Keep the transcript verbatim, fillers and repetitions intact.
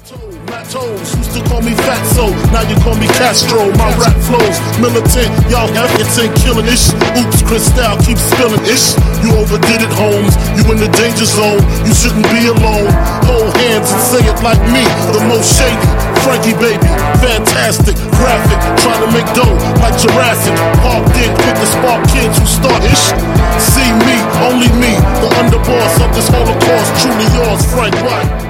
Toes used to call me Fatso, now you call me Castro. My rap flows militant, y'all hesitant, killing ish. Oops, Cristal keeps spilling ish. You overdid it, Holmes. You in the danger zone. You shouldn't be alone. Hold hands and say it like me, the most shady. Frankie baby, fantastic, graphic, trying to make dough like Jurassic. Parked in with the spark kids who start ish. See me, only me, the underboss of this Holocaust. Truly yours, Frank White.